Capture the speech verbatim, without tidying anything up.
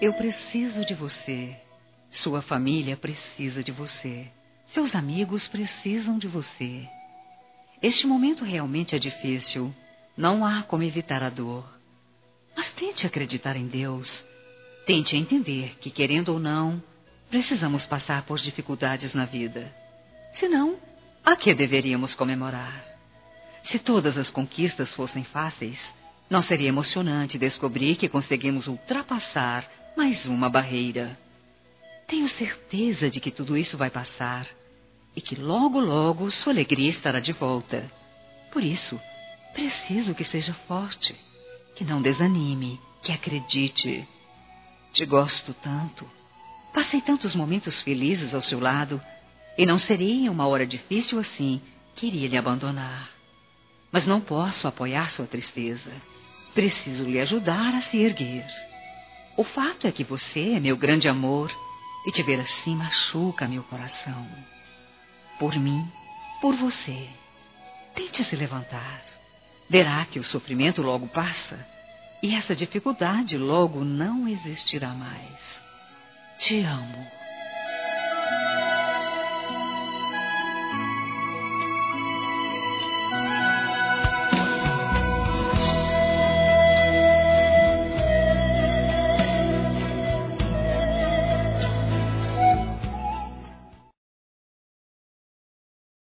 Eu preciso de você. Sua família precisa de você. Seus amigos precisam de você. Este momento realmente é difícil. Não há como evitar a dor. Mas tente acreditar em Deus. Tente entender que, querendo ou não, precisamos passar por dificuldades na vida. Senão, a que deveríamos comemorar? Se todas as conquistas fossem fáceis, não seria emocionante descobrir que conseguimos ultrapassar mais uma barreira. Tenho certeza de que tudo isso vai passar e que logo, logo sua alegria estará de volta. Por isso, preciso que seja forte, que não desanime, que acredite. Te gosto tanto. Passei tantos momentos felizes ao seu lado e não seria em uma hora difícil assim que iria lhe abandonar. Mas não posso apoiar sua tristeza. Preciso lhe ajudar a se erguer. O fato é que você é meu grande amor e te ver assim machuca meu coração. Por mim, por você. Tente se levantar. Verá que o sofrimento logo passa e essa dificuldade logo não existirá mais. Te amo.